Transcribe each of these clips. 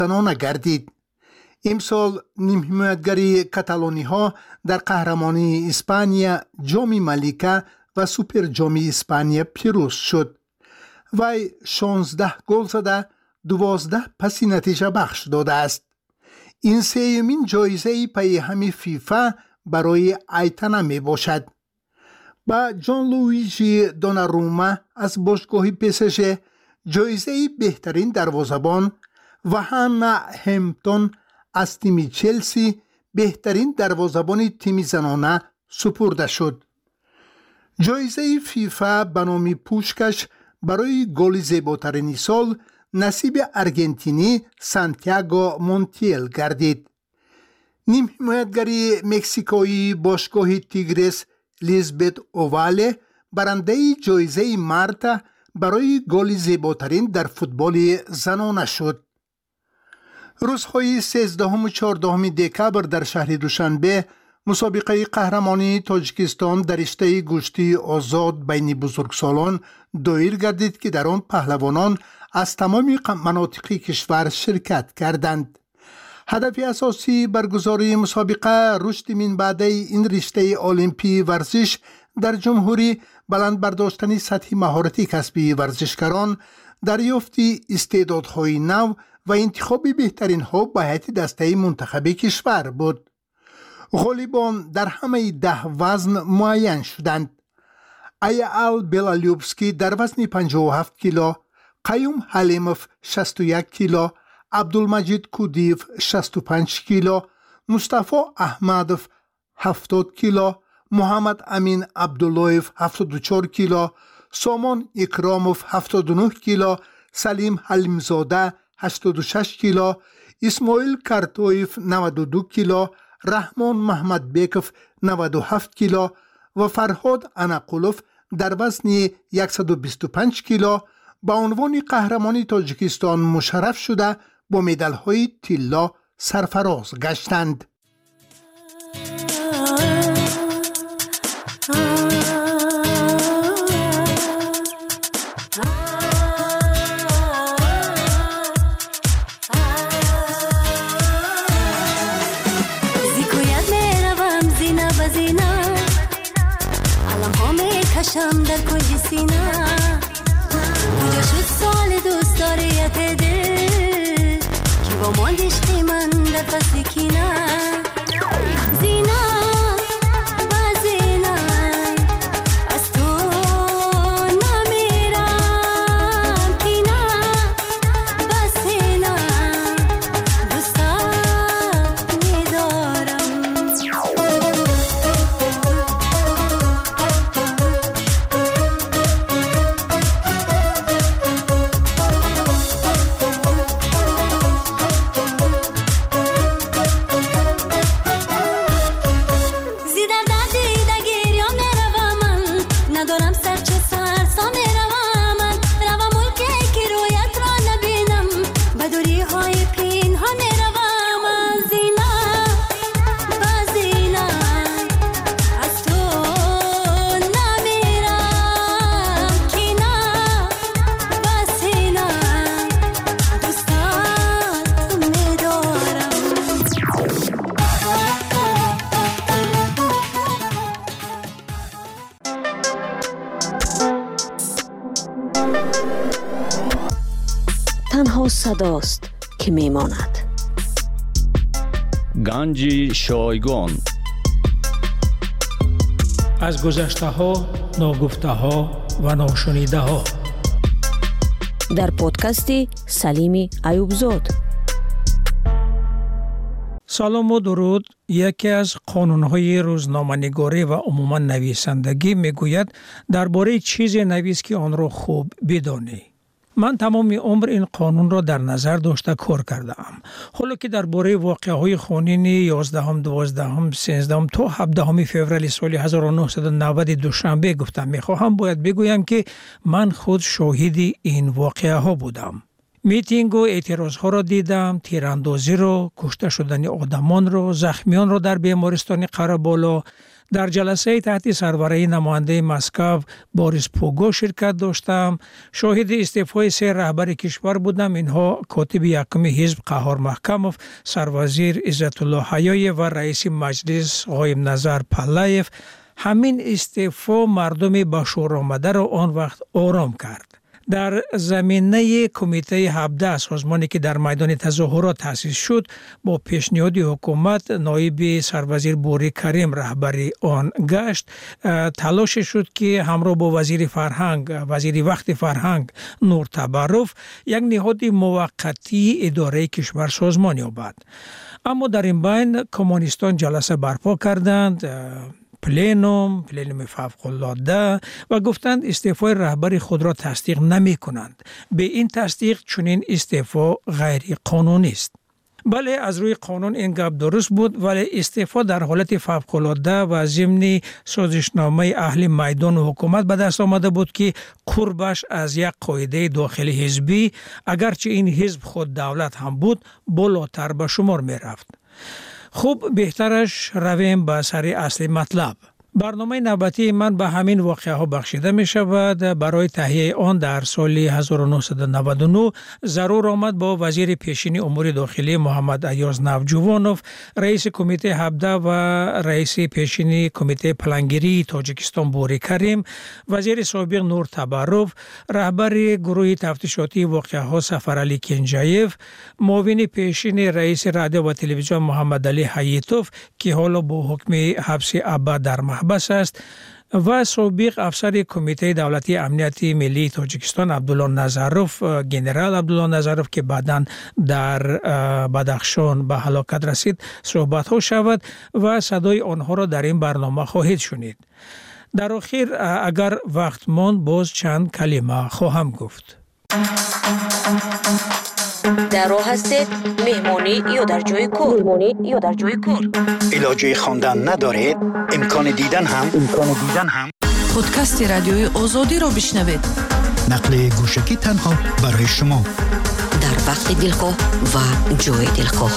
زنانه گردید. امسال نیم حمایتگری کاتالونی ها در قهرمانی اسپانیا جام ملیکه و سوپر جام اسپانیا پیروز شد. وی 16 گل زده 12 پس نتیجه بخش داده است. این سومین جایزه پیهمی فیفا برای ایتانا می باشد. با جان لویجی دوناروما از باشگاه PSG جایزه بهترین دروازه‌بان و هانا همپتون از تیم چلسی بهترین دروازه‌بان تیم زنانه سپرده شد. جایزه فیفا به نام پوشکش برای گل زیباترین سال نصیب ارژنتینی سانتیاگو مونتیل گردید. نیم حمایتگری مکزیکویی باشگاه تیگرس لیزبت اوواله برنده جایزه مارتا برای گل زیباترین در فوتبال زنانه شد. روزهای 13 و 14 دکبر در شهر دوشنبه مسابقه قهرمانی تاجیکستان در رشته گشتی آزاد بین بزرگسالان دایر گردید که در آن پهلوانان از تمام مناطق کشور شرکت کردند. هدف اساسی برگزاری مسابقه رشد منبعد این رشته المپی ورزش در جمهوری بلند برداشتن سطح مهارتی کسبی ورزشکاران، دریافت استعدادهای نو و انتخاب بهترین ها به هیئت دسته منتخب کشور بود. غالبان در همه 10 وزن معین شدند. ایال بلالیوبسکی در وزن 57 کیلو، قیوم حلیموف 61 کیلو، عبدالمجید کودیف 65 کیلو، مصطفی احمدوف 70 کیلو، محمد امین عبداللهیف 74 کیلو، سامان اکراموف 79 کیلو، سلیم حلیمزاده 86 کیلو، اسماعیل کارتویف 92 کیلو، رحمان محمد بیکوف 97 کیلو و فرهاد اناقولوف در وزن 125 کیلو با عنوان قهرمانی تاجیکستان مشرف شده با مدال‌های طلا سرفراز گشتند. کشم در کنج سینه کجا شد سال دوست داریت دل که با ماندش من در فصل کینه زینه و زینه از تو نمیرم کینه و سینه دوستت میدارم. تنها صداست که میماند. گنج شایگان از گذشته ها، ناگفته ها و ناشنیده ها در پادکست سلیم ایوبزاد. سلام و درود. یکی از قانون‌های روزنامه‌نگاری و عموما نویسندگی میگوید درباره چیزی نویس که آن را خوب بدانی. من تمام عمر این قانون را در نظر داشته کار کردم. حالا که درباره واقعه‌های خونین 11 12 13 تا 17 فوریه سال 1990 دوشنبه گفتم میخواهم باید بگویم که من خود شاهد این واقعه ها بودم. میتینگ و اعتراض ها را دیدم، تیراندازی را، کشته شدن آدمان را، زخمیان را در بیمارستان قره‌بالا. در جلسه تحت سربرای نماینده مسکو بوریس پوگو شرکت داشتم. شاهد استعفای 3 رهبر کشور بودم. اینها کاتب یکم حزب قهار محکموف، سروازیر عزت الله حیای و رئیس مجلس قایم نظر پلایف. همین استعفا مردم با شور آمده را آن وقت آرام کرد. در زمینه کمیته 17 سازمانی که در میدان تظاهرات تأسیس شد، با پیشنهاد حکومت نایب سروازیر بوری کریم رهبری آن گشت. تلاش شد که همراه با وزیر وقت فرهنگ نور تبرف یک نهاد موقتی اداره کشور سازمان یابد. اما در این بین کمونیستان جلسه برپا کردند، پلینوم فوق‌العاده، و گفتند استعفای رهبر خود را تصدیق نمی کنند. به این تصدیق چنین استعفا غیر قانونی است. بله، از روی قانون این گپ درست بود، ولی استعفا در حالت فوق‌العاده و ضمن سازشنامه اهل میدان و حکومت به دست آمده بود که قربش از یک قاعده داخلی حزبی، اگرچه این حزب خود دولت هم بود، بالاتر به شمار می رفت. خوب، بهترش رویم به سر اصل مطلب. برنامه نوبتی من به همین واقعه ها بخشیده می شود. برای تهیه آن در سال 1999 ضرور آمد با وزیر پیشین امور داخلی محمد ایاز نوجوانوف، رئیس کمیته 17 و رئیس پیشین کمیته پلانگیری تاجیکستان بوری کریم، وزیر سابق نور تبرف، رهبر گروه تفتیشاتی واقعه ها سفرعلی کنجایف، معاون پیشین رئیس رادیو و تلویزیون محمد علی حییتوف که حالا با حکم حبس ابد در محبس است، و سابق افسر کمیته دولتی امنیت ملی تاجیکستان عبدالله نظروف، گنرال عبدالله نظروف که بعداً در بدخشان به هلاکت رسید صحبت ها شود و صدای آنها را در این برنامه خواهید شنید. در آخر اگر وقت ماند باز چند کلمه خواهم گفت. در راه هستید، مهمانی یا در جای کار. علاجه خواندن ندارید؟ امکان دیدن هم پادکست رادیوی آزادی را بشنوید. نقل گوشکی تنها برای شما در وقت دلخواه و جای دلخواه.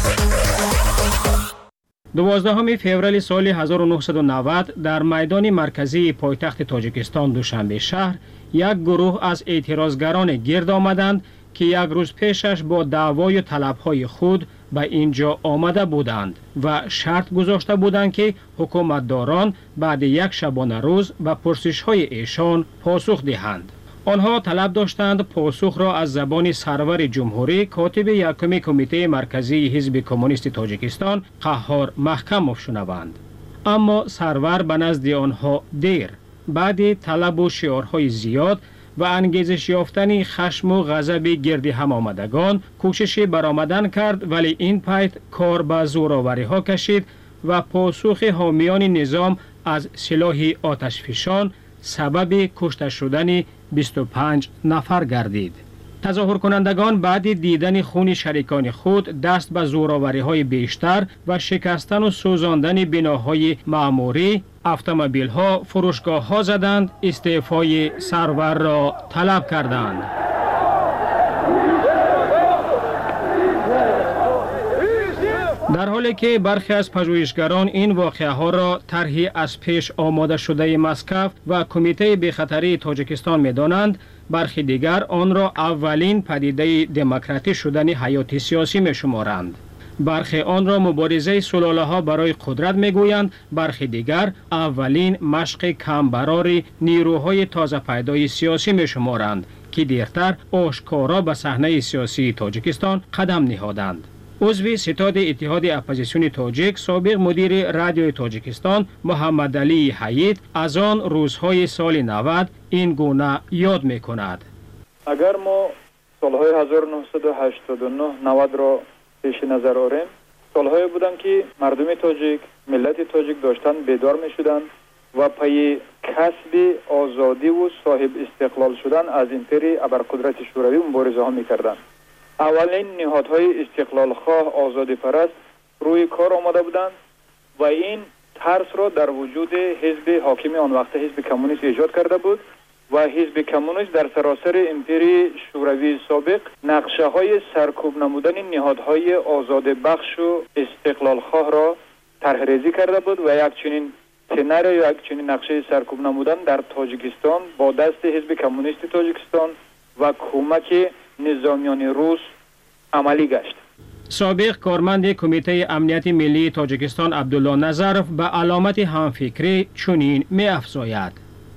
12 فوریه سال 1990 در میدان مرکزی پایتخت تاجیکستان دوشنبه شهر یک گروه از اعتراضگران گرد آمدند که یک روز پیشش با دعوای طلبهای خود به اینجا آمده بودند و شرط گذاشته بودند که حکومتداران بعد یک شبانه روز به پرسش‌های ایشان پاسخ دهند. آنها طلب داشتند پاسخ را از زبان سرور جمهوری کاتب یکم کمیته مرکزی حزب کمونیست تاجیکستان قهار محکموف شنوند. اما سرور به نزد آنها دیر بعد طلب و شعارهای زیاد و انگیزش یافتن خشم و غضب گرد هم آمدگان کوشش برآمدن کرد، ولی این پیت کار به زوراوری ها کشید و پاسخ حامیان نظام از سلاح آتشفشان سبب کشته شدن 25 نفر گردید. تظاهر کنندگان بعد دیدن خون شریکان خود دست به زوراوری های بیشتر و شکستن و سوزاندن بناهای معموری، اتومبیل ها، فروشگاه ها زدند، استعفای سرور را طلب کردند. در حالی که برخی از پژوهشگران این واقعه ها را طرحی از پیش آماده شده مسکو و کمیته بی‌خطری تاجیکستان می دانند، برخی دیگر آن را اولین پدیده دموکراتی شدن حیات سیاسی می شمارند. برخی آن را مبارزه سلاله ها برای قدرت می گویند، برخی دیگر اولین مشق کمبرار نیروهای تازه پیدای سیاسی می شمارند که دیرتر آشکارا به صحنه سیاسی تاجیکستان قدم نهادند. عضو ستاد اتحاد اپوزیسیون تاجیک، سابق مدیر رادیوی تاجیکستان محمد علی حیید از آن روزهای سال 90 این گونه یاد می کند. اگر ما سالهای 1989 90 را پیش نظر آوریم، سالهایی بودند که مردم تاجیک، ملت تاجیک داشتن بیدار می شدند و پای کسب آزادی و صاحب استقلال شدن از امپری ابرقدرت شوروی مبارزه ها می کردند. اولین نهادهای استقلال خواه آزادی پرست روی کار آمده بودند و این ترس را در وجود حزب حاکم آن وقت حزب کمونیست ایجاد کرده بود و حزب کمونیست در سراسر امپری شوروی سابق نقشه های سرکوب نمودن نهادهای آزاد بخش و استقلال خواه را طرحریزی کرده بود و یک چنین سناریو یا یک چنین نقشه سرکوب نمودن در تاجیکستان با دست حزب کمونیست تاجیکستان و کمک نظامیان روس عملی گشت. سابق کارمند کمیته امنیت ملی تاجیکستان عبدالله نظرف به علامت همفکری چنین می افزاید: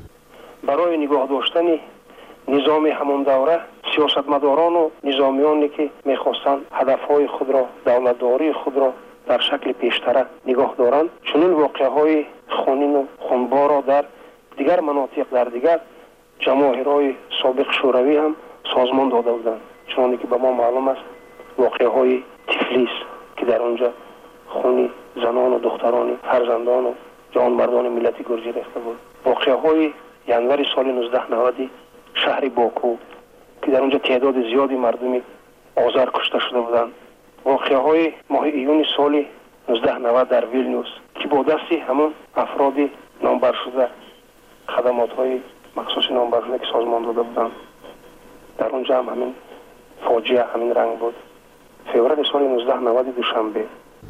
برای نگاه داشتن نظام همون دوره سیاستمداران و نظامیانی که میخواستند هدفهای خود را، دولتداری خود را در شکل پیشتره نگاه دارند، چنین واقعهای خونین و خونبار را در دیگر مناطق، در دیگر جماهیرهای سابق شوروی هم سازمان داده بودند. چنانه که به ما معلوم است واقعهای تفلیس که در آنجا خون زنان و دختران فرزندان و جوانمردان ملت گرجی ریخته بود. واقعهای ینور سال 1990 شهر باکو که در اونجا تعداد زیادی مردمی آذر کشته شده بودند. واقعهای ماه ایون سال 1990 در ویلنیوس که با دستی همون افراد نامبر شده خدمات‌های مخصوص نامبر شده که سازمان داده بودند، در اونجا هم همین فاجعه همین رنگ بود. فوریه سال 1990 دوشنبه.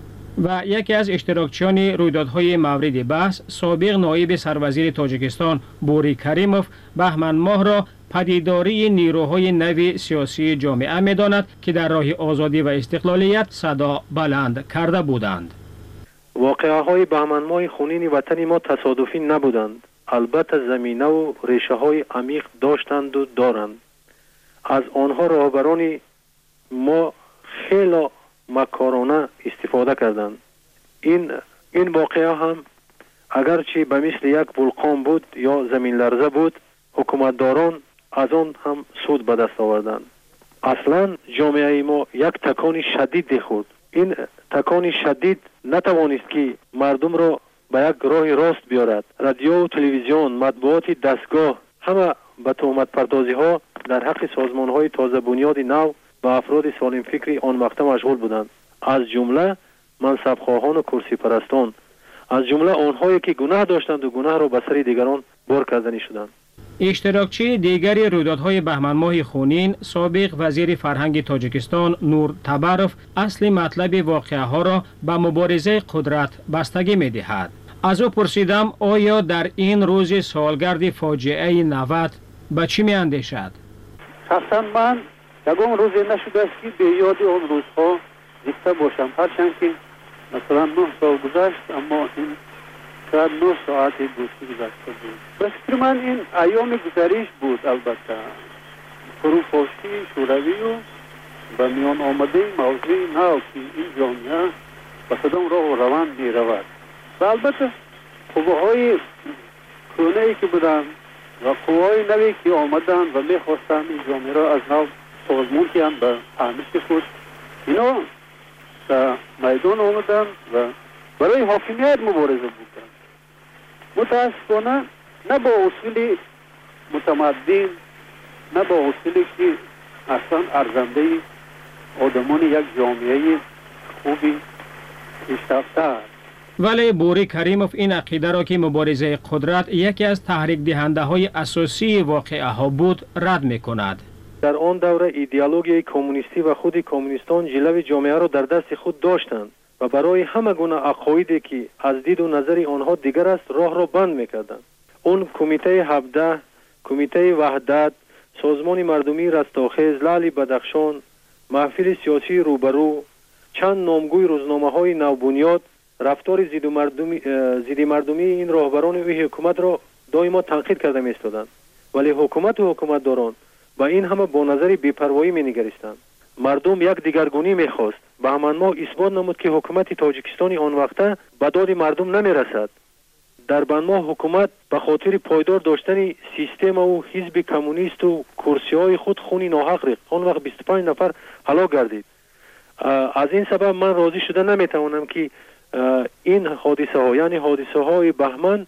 و یکی از اشتراکچیان رویدادهای مورد بحث سابق نایب سروزیر تاجیکستان بوری کریموف بهمن ماه را پدیداری نیروهای نو سیاسی جامعه می‌داند که در راه آزادی و استقلالیت صدا بلند کرده بودند. واقعه‌های بهمن ماه خونین وطن ما تصادفی نبودند. البته زمینه و ریشه‌های عمیق داشتند و دارند. از آنها رهبران ما خیلی مکارانه استفاده کردند. این واقعه هم اگرچه به مثل یک ولکان بود یا زمین لرزه بود، حکومتداران از آن هم سود به دست آوردند. اصلا جامعه ما یک تکان شدید خورد. این تکان شدید نتوانست که مردم را به یک راه راست بیارد. رادیو و تلویزیون، مطبوعات دستگاه همه به تهمت پردازی ها در حق سازمان های تازه بنیاد نو و افراد سالم فکری آن وقت مشغول بودند، از جمله منصبخواهان و کرسی پرستان، از جمله آنهایی که گناه داشتند و گناه را به سر دیگران بار کردنی شدند. اشتراکچی دیگری رویدادهای بهمن ماه خونین سابق وزیر فرهنگ تاجیکستان نور تبروف اصل مطلب واقعه ها را به مبارزه قدرت بستگی می دهد. از او پرسیدم آیا در این روز سالگرد فاجعه 90 به چی می اندیشد؟ شخصا من یکم روزی نشده است که به یاد آن روزها زنده باشم، هرچند که مثلا 9 سال گذشت، اما این شاید 9 ساعت دوستی گذشته بود. به فکر من این ایام گذریش بود. البته فروپاشی شوروی و به میان آمده موضوع نو که این جامعه به کدام راه و روند می رود و البته قوه‌های کهنه‌ای که بودند و قوه‌های نوی که آمدند و می خواستند این جامعه را از نو سازمان کنند به تعمیق خود، اینا در میدان آمدند و برای حاکمیت مبارزه بودند. متاسفانه نه با اصول متمدن، نه با اصولی که اصلا ارزنده آدمان یک جامعه خوبی پیشرفته است. ولی بوری کریموف این عقیده را که مبارزه قدرت یکی از تحریک دهنده های اساسی واقعه ها بود رد می کند. در آن دوره ایدئولوژی کمونیستی و خود کمونیستان جلوه جامعه را در دست خود داشتند و برای همه گونه عقایدی که از دید و نظر آنها دیگر است راه را بند می‌کردند. اون کمیته 17، کمیته وحدت، سازمان مردمی رستاخیز، لعل بدخشان، محفل سیاسی روبرو، چند نامگوی روزنامه‌های نوبنیاد رفتار ضد مردمی این راهبران و حکومت را دائما تنقید کرده می‌ایستادند، ولی حکومت و حکومتداران با این همه با نظر بی‌پروایی می‌نگریستند. مردم یک دیگرگونی می‌خواست. بهمن ماه اثبات نمود که حکومت تاجیکستان آن وقته به داد مردم نمی‌رسد. در بهمن ماه حکومت به خاطر پایدار داشتن سیستم و حزب کمونیست و کرسی‌های خود خون ناحق ریخت. آن وقت 25 نفر هلاک گردید. از این سبب من راضی شده نمی‌توانم که این حادثه ها، یعنی حادثه های بهمن،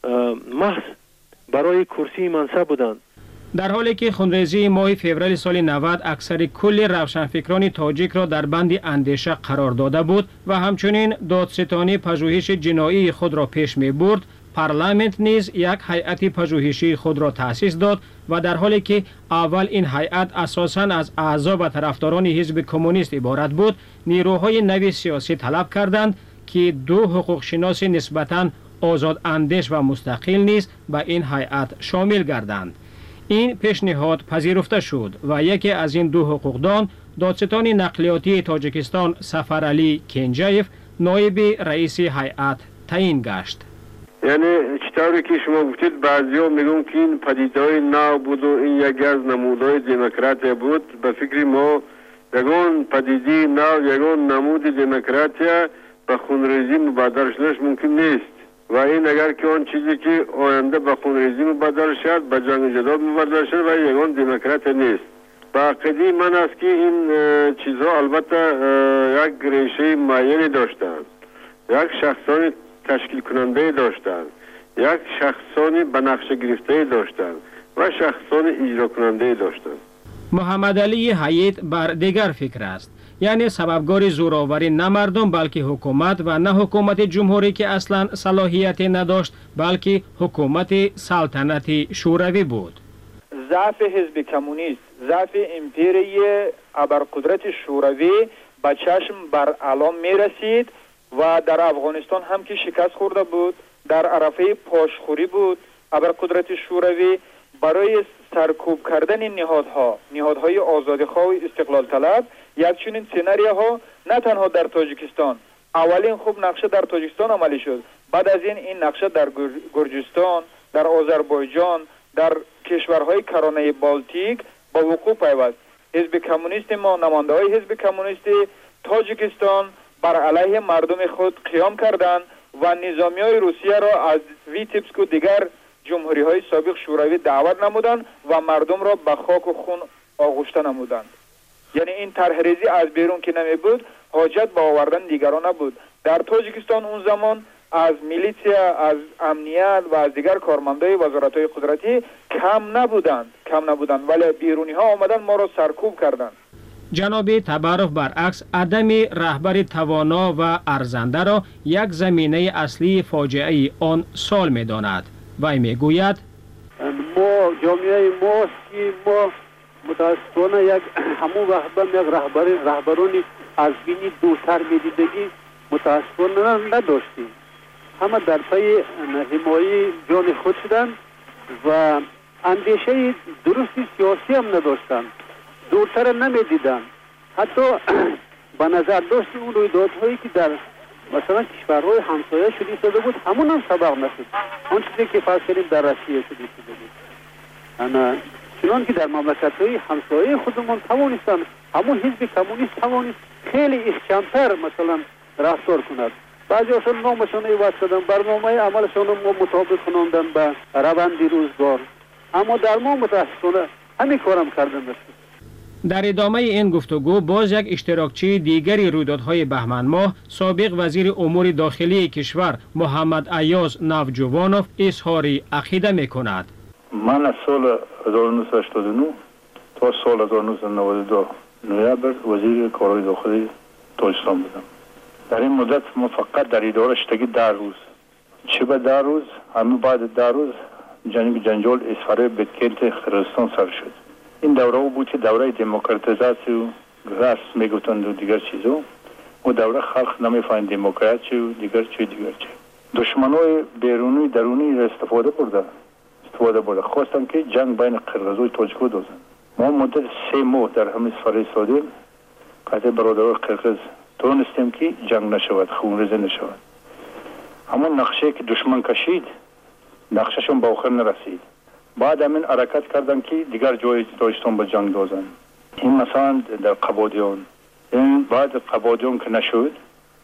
محض برای کرسی منصب بودند. در حالی که خونریزی ماه فوریه سال 90 اکثر کل روشنفکران تاجیک را در بند اندیشه قرار داده بود و همچنین دادستانی پژوهش جنایی خود را پیش می برد، پارلمانت نیز یک هیئت پژوهشی خود را تأسیس داد و در حالی که اول این هیئت اساساً از اعضا و طرفداران حزب کمونیست عبارت بود، نیروهای نوی سیاسی طلب کردند که دو حقوق شناس نسبتاً آزاد اندیش و مستقل نیز به این هیئت شامل گردند. این پیشنهاد پذیرفته شد و یکی از این دو حقوقدان، دادستان نقلیاتی تاجیکستان سفرعلی کنجایف، نایب رئیس هیئت تعیین گشت. یعنی چطوری که شما گفتید بعضیا میگن که این پدیدهای نو بود و این یکی از نمودهای دموکراسی بود. به فکر ما یگان پدیده نو، یگان نمود دموکراسی به خونریزی مبادر شدنش ممکن نیست و این اگر که آن چیزی که آینده به خونریزی مبادر شد به جنگ جدال مبادر شد و یگان دموکراسی نیست. با عقیده من است که این چیزها البته یک ریشه معینی داشتند، یک شخصانی تشکیل کننده داشتند، یک شخصانی به نقشه گرفته داشتند و شخصانی اجرا کننده داشتند. محمد علی حیید بر دیگر فکر است، یعنی سببگار زوراوری نه مردم بلکه حکومت و نه حکومت جمهوری که اصلا صلاحیت نداشت بلکه حکومت سلطنتی شوروی بود. ضعف حزب کمونیست، ضعف امپیری ابرقدرت شوروی به چشم بر علام می رسید و در افغانستان هم که شکست خورده بود، در عرفه پاشخوری بود. ابرقدرت شوروی برای سرکوب کردن نهادهای آزادیخواه و استقلال طلب یک چنین سناریوها نه تنها در تاجیکستان، اولین خوب نقشه در تاجیکستان عملی شد، بعد از این نقشه در گرجستان، در آذربایجان، در کشورهای کرانه بالتیک با وقوع پیوست. حزب کمونیست ما، نماینده های حزب کمونیست تاجیکستان بر علیه مردم خود قیام کردند و نظامی های روسیه را از ویتبسک و دیگر جمهوری های سابق شوروی دعوت نمودند و مردم را به خاک و خون آغشته نمودند. یعنی این طرحریزی از بیرون که نمی بود، حاجت به آوردن دیگران نبود. در تاجیکستان اون زمان از میلیسیا، از امنیت و از دیگر کارمندای وزارت‌های قدرتی کم نبودند ولی بیرونی ها آمدن ما را سرکوب کردند. جناب تبارف برعکس عدم رهبر توانا و ارزنده را یک زمینه اصلی فاجعه آن سال می داند. وی می گوید ما جامعه ماست که ما متاسفانه یک همون وقت یک رهبرانی از بینی دوتر میدیدگی متاسفانه نداشتیم. همه در پی حمایه جان خود شدند و اندیشه درستی سیاسی هم نداشتند، دورتر نمیدیدند. حتی به نظر داشت اون رویدادهایی که در مثلا کشورهای همسایه شده بود همون هم سبق نشد. آن چیزی که فرض کردیم در روسیه شده بود، چنان که در مملکت‌های همسایه خودمون توانستن همون حزب کمونیست توانست خیلی احکام‌تر مثلا رفتار کند. بعضی اصلا نامشان عوض کردن، برنامه عملشان رو مطابق کناندن به روند روزگار، اما در ما متاسفانه همین کارم کردن نشد. در ادامه این گفتگو باز یک اشتراکچی دیگری رویدادهای بهمن ماه، سابق وزیر امور داخلی کشور محمد ایاز نوجوانوف اظهار عقیده می‌کند. من از سال 1989 تا سال 1992 نوامبر وزیر کارهای داخلی تاجیکستان بودم. در این مدت ما فقط در اداره شدگی 10 روز، چه به 10 روز، همه بعد 10 روز جنجال اسفاره بدکلت قرقیزستان سر شد. این دوره بود که دوره دموکراتیزاسی و رسم میگفتند و دیگر چیزا، و دوره خلق نمیفهمید دموکراسی و دیگر چی. دشمنای بیرونی درونی را استفاده برده خواستم که جنگ بین قرقیز و تاجیک دوزن. ما مدت 3 ماه در همین سفر ایستادیم، قطع برادران قرقیز تونستیم که جنگ نشود، خونریزی نشود. همون نقشه که دشمن کشید نقشهشون به آخر نرسید. بعد همین حرکت کردن که دیگر جای تاجیکستان به جنگ دوزن. این مثلا در قبادیان، این بعد قبادیان که نشد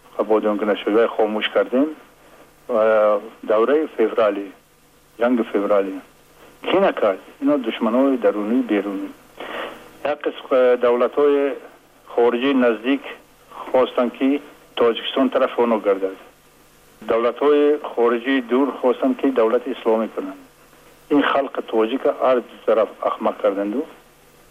و خاموش کردیم و دوره فوریه، جنگ فوریه کی نکرد؟ اینا دشمنای درونی بیرونی. یک قسم دولت‌های خارجی نزدیک خواستن که تاجیکستان طرف اونو گردد. دولت‌های خارجی دور خواستن که دولت اسلامی کنند. این خلق تاجیک هر طرف احمق کردند و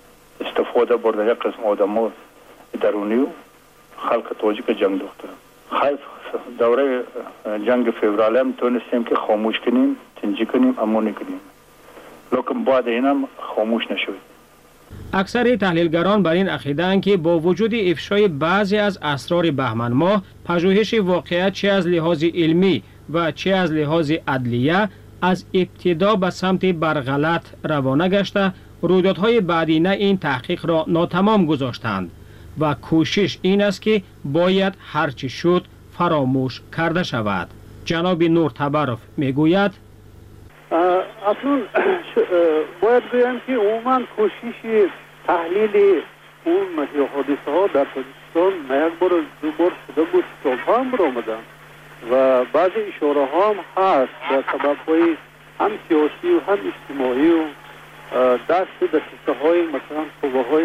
استفاده برده یک قسم آدم‌ها درونی و خلق تاجیک جنگ دوختن. خیف دوره جنگ فوریه هم تونستیم که خاموش کنیم، تنجی کنیم، امونی کنیم، لیکن بعد اینم خاموش نشد. اکثر تحلیلگران بر این عقیده‌اند که با وجود افشای بعضی از اسرار بهمن ماه، پژوهش واقعیت چه از لحاظ علمی و چه از لحاظ عدلیه از ابتدا به سمت برغلط روانه گشته، رویدادهای بعدینه این تحقیق را ناتمام گذاشتند و کوشش این است که باید هرچی شد فراموش کرده شود. جناب نور تبرف میگوید اصلا باید گویم که عموما کوشش تحلیل اون حادثه ها در تاجیکستان نه یک بار دو بار شده بود، سالها هم برآمدن و بعضی اشاره ها هم هست در سبب های هم سیاسی و هم اجتماعی و دست دسته های مثلا قوه های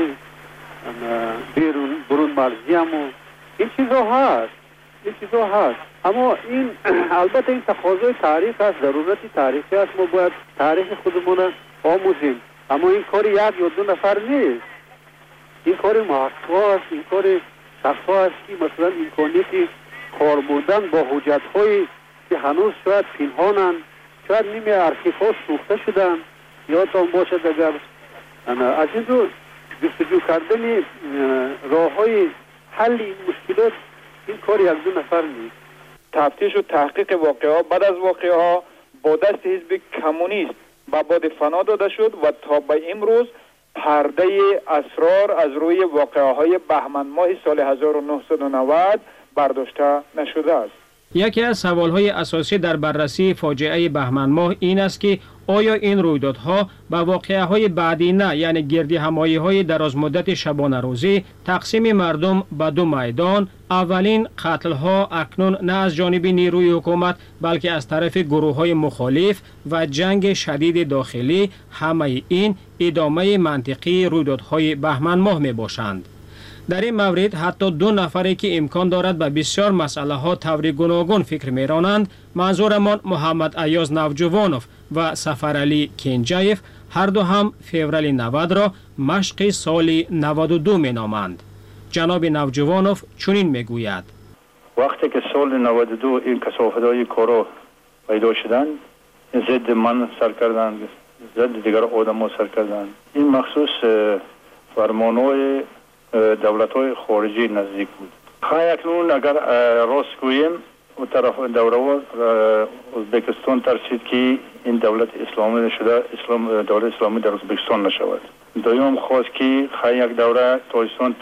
برون مرزی هم و این چیزا هست. اما این البته این تقاضای تاریخ است، ضرورت تاریخی است، ما باید تاریخ خودمون آموزیم، اما این کار یک یا دو نفر نیست، این کار محققا است، این کار شخصا است که مثلا امکانیت کار بردن با حجت هایی که هنوز شاید پنهانند، شاید نیمه ارشیف ها سوخته شدن، یادتان باشد اگر از این دو جستجو کردن راه های حل این مشکلات این کار یک دو نفر نیست. تفتیش و تحقیق واقعه بعد از واقعه ها با دست حزب کمونیست به باد فنا داده شد و تا به امروز پرده اسرار از روی واقعه های بهمن ماه سال 1990 برداشته نشده است. یکی از سوالهای اساسی در بررسی فاجعه بهمن ماه این است که آیا این رویدادها به واقعه‌های بعدینه یعنی گردی همایی های دراز مدت شبانه روزی تقسیم مردم به دو میدان، اولین قتل ها اکنون نه از جانب نیروی حکومت بلکه از طرف گروه های مخالف و جنگ شدید داخلی، همه این ادامه منطقی رویدادهای بهمن ماه می باشند. در این مورد حتی دو نفری که امکان دارد به بسیار مسئله ها طور گوناگون فکر می‌رانند، منظورمان محمد ایاز نوجوانوف و سفرعلی کنجایف، هر دو هم فوریه 90 را مشق سال 92 می‌نامند. جناب نوجوانوف چنین میگوید: وقتی که سال 92 این کثافت‌های کارا پیدا شدند، ضد من سر کردند، ضد دیگر آدم‌ها سر کردند. این مخصوص فرمان‌های دولت‌های خارجی نزدیک بود. اکنون اگر راست گوییم و طرف دوره ازبکستان ترسید که این دولت اسلامی شده، دولت اسلامی در ازبکستان نشود. دوم خواست که یک دوره تاجیکستان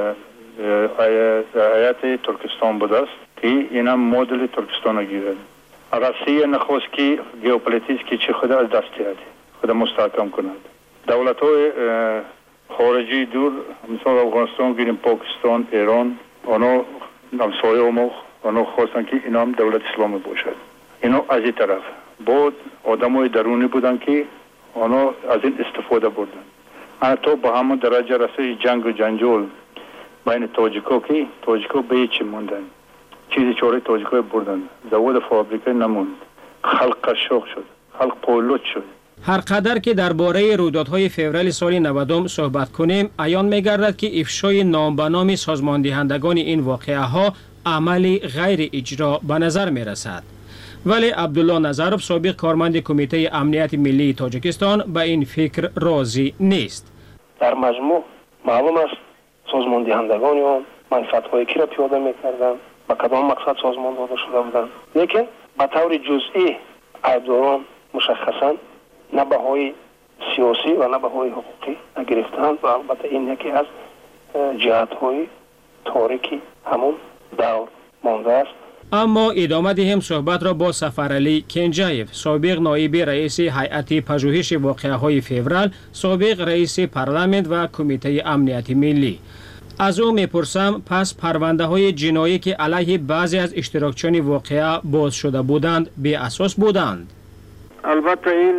هیئت ترکستان بود است که این هم مدل ترکستان گیرد. روسیه نخواست که ژئوپلیتیک که چه خود از دست دهد، خود مستحکم کند. دولت‌های خارجی دور مثلا افغانستان گیریم، پاکستان، ایران، آنها همسایه ما آنها خواستن که اینا هم دولت اسلامی باشد. اینا از این طرف بود آدمای درونی بودن که آنها از این استفاده بردن. حتی با همون درجه رسید جنگ و جنجال بین تاجیکا که تاجیکا به هیچ موندن، چیزی چاره تاجیکا بردن، زواد فابریکه نموند، خلق قشاق شد، خلق پایلوت شد. هر قدر که درباره رویدادهای فوریه سال 90 صحبت کنیم، عیان می‌گردد که افشای نام به نام سازماندهندگان این واقعه ها عملی غیر اجرا به نظر می‌رسد. ولی عبدالله نظروف، سابق کارمند کمیته امنیت ملی تاجیکستان، به این فکر راضی نیست. در مجموع معلوم است سازماندهندگان آن منفعت‌های کی را پیاده می‌کردند، به کدام مقصد سازمان داده شده بودند، لیکن به طور جزئی عیبداران مشخصاً نه بهای سیاسی و نه بهای حقوقی نگرفتند و البته این یکی از جهت‌های تاریکی همون دور مانده است. اما ادامه دهیم صحبت را با سفرعلی کنجایف، سابق نایب رئیس هیئت پژوهش واقعه‌های فوریه، سابق رئیس پارلمان و کمیته امنیت ملی. از او میپرسم پس پرونده های جنایی که علیه بعضی از اشتراکچیان واقعه باز شده بودند بی اساس بودند؟ البته این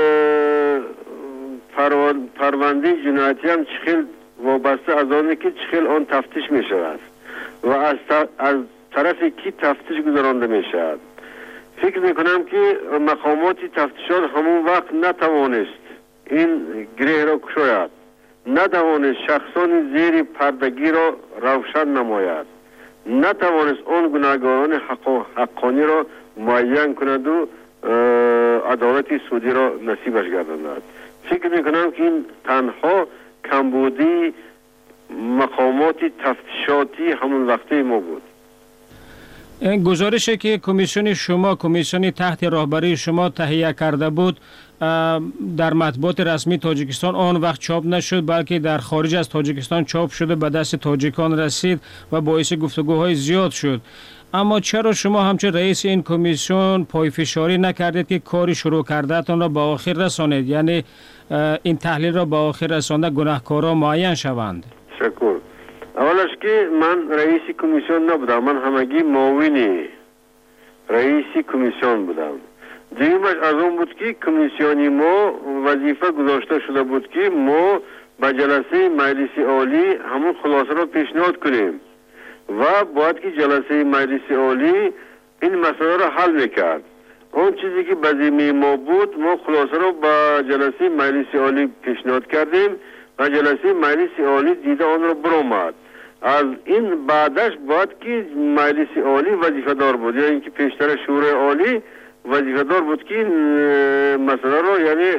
پرونده جنایتی هم چخیل وابسته از آنه که چخیل آن تفتیش می شود و از طرف کی تفتیش گذرانده می شود. فکر می کنم که مقامات تفتیشات همون وقت نتوانست این گره را کشاید، نتوانست شخصان زیر پردگی را روشن نماید نتوانست آن گناهکاران حقانی را معین کند و عدالت سعودی را نصیبش گرداند. فکر میکنم که این تنها کمبودی مقامات تفتیشاتی همون وقته ما بود. گزارشی که کمیسیون تحت راهبری شما تهیه کرده بود در مطبوعات رسمی تاجیکستان آن وقت چاپ نشد، بلکه در خارج از تاجیکستان چاپ شده به دست تاجیکان رسید و باعث گفتگوهای زیاد شد. اما چرا شما همچون رئیس این کمیسیون پایفشاری نکردید که کاری شروع کردهتان را به آخر رسانید، یعنی این تحلیل را به آخر رسانده گناهکاران معین شوند؟ شکر. اولش که من رئیس کمیسیون نبودم، من همگی معاون رئیس کمیسیون بودم. دیگرش از اون بود که کمیسیونی ما وظیفه گذاشته شده بود که ما به جلسه مجلس عالی همون خلاصه را پیشنهاد کنیم و باید که جلسه مجلس عالی این مسئله را حل میکرد. اون چیزی که به ذمه ما بود، ما خلاصه را به جلسه مجلس عالی پیشنهاد کردیم و جلسه مجلس عالی دیده آن را برآمد. از این بعدش باید که مجلس عالی وظیفه دار بود، یعنی اینکه پیشتر شورای عالی وظیفه دار بود که مسئله را یعنی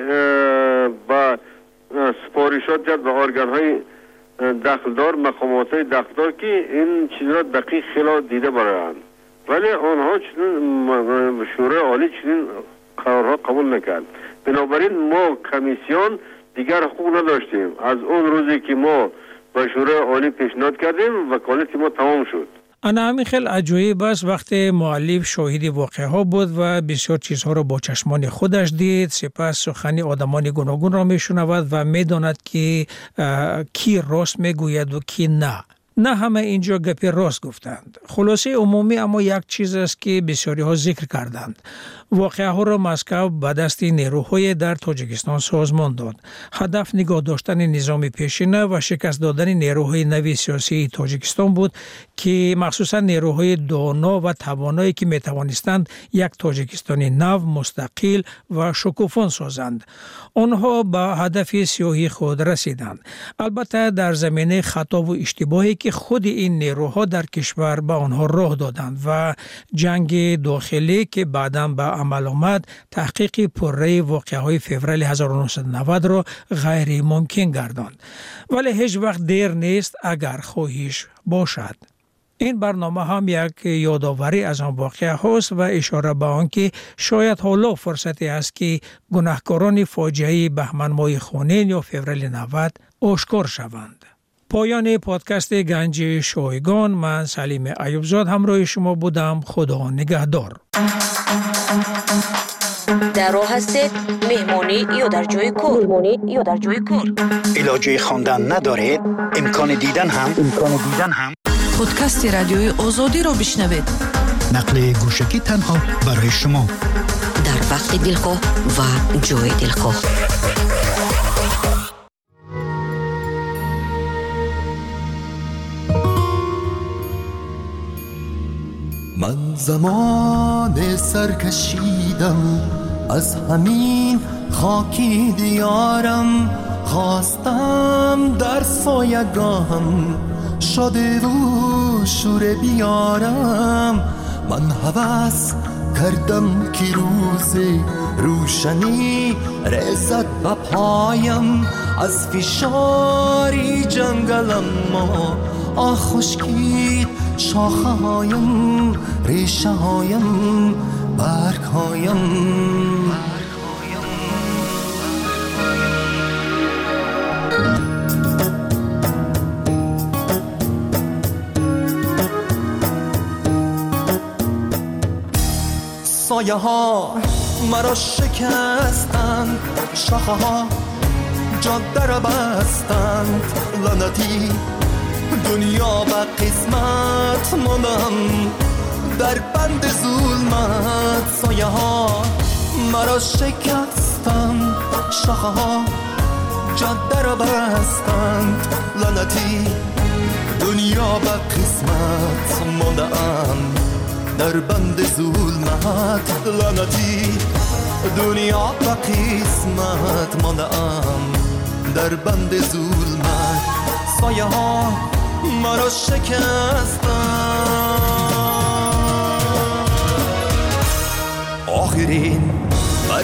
با سپارشات جد به ارگان‌های دخلدار، مقامات دخلدار که این چیز را دقیق خیلی دیده برایند، ولی آنها چنین شورای عالی چنین قرارها قبول نکرد. بنابراین ما کمیسیون دیگر حقوق نداشتیم. از اون روزی که ما به شورای عالی پیشنهاد کردیم وکالت ما تمام شد. انا همین خیلی عجایب است وقتی مؤلف شاهد واقعه ها بود و بسیار چیزها را با چشمان خودش دید، سپس سخنی آدمان گوناگون را میشنود و میداند که کی راست میگوید و کی نه همه اینجا گپی راست گفتند. خلاصه عمومی اما یک چیز است که بسیاری ها ذکر کردند. واقعه ها را مسکو به دست نیروهای در تاجیکستان سازمان داد. هدف نگاه داشتن نظام پیشینه و شکست دادن نیروهای نوی سیاسی تاجیکستان بود که مخصوصا نیروهای دانا و توانایی که می توانستند یک تاجیکستانی نو، مستقل و شکوفان سازند. آنها به هدف سیاهی خود رسیدند. البته در زمینه خطا و اشتباهی که خود این نیروها در کشور به آنها راه دادند و جنگ داخلی که بعداً به عمل آمد تحقیق پرره واقعه‌های فوریه 1990 را غیر ممکن گرداند. ولی هیچ وقت دیر نیست اگر خواهش باشد. این برنامه هم یک یادآوری از آن واقعه هاست و اشاره به آن که شاید حالا فرصتی است که گناهکاران فاجعه بهمن ماه خونین یا فوریه 90 آشکار شوند. پایان پادکست گنج شایگان، من سلیم ایوبزاد همراه شما بودم. خدا نگهدار. در راه هستید مهمانی یا در جای کور. علاجه خواندن ندارید؟ امکان دیدن هم پادکست رادیوی آزادی رو بشنوید. نقل گوشکی تنها برای شما در وقت دلخواه و جای دلخواه. من زمان سرکشیدم از همین خاکی دیارم، خواستم در سایگاهم شده و شور بیارم. من هوس کردم که روز روشنی رسد به پایم، از فشاری جنگلم ما خشکید شاخه هایم، ریشه هایم، برگ هایم. سایه ها مرا شکستند، شاخه ها جاده را بستند. لعنتی دنیا به قسمت ماندم در بند ظلمت. سایه ها مرا شکستند، شاخه ها جاده را بستند. لعنتی دنیا به قسمت ماندم در بند ظلمت. لعنتی دنیا به قسمت ماندم در بند ظلمت. سایه ها مرا شکستند.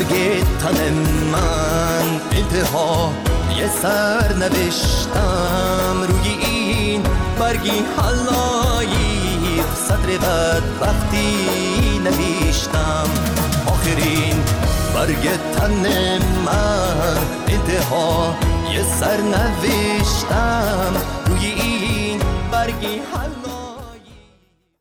برگ تن من انتها یه سر نوشتم روی این برگی حلایی سطر بدبختی نوشتم آخرین برگ تن من انتها یه سر نوشتم روی این برگی حلایی